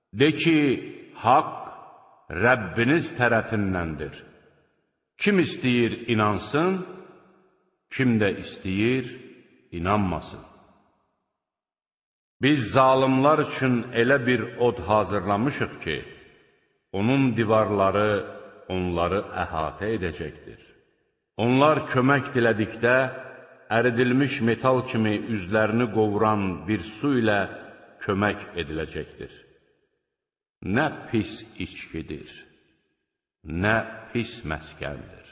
De ki, haqq Rəbbiniz tərəfindəndir. Kim istəyir inansın, kim də istəyir inanmasın. Biz zalimlar üçün elə bir od hazırlamışıq ki, onun divarları onları əhatə edəcəkdir. Onlar kömək dilədikdə, əridilmiş metal kimi üzlərini qovuran bir su ilə kömək ediləcəkdir. Nə pis içkidir, nə pis məskəndir.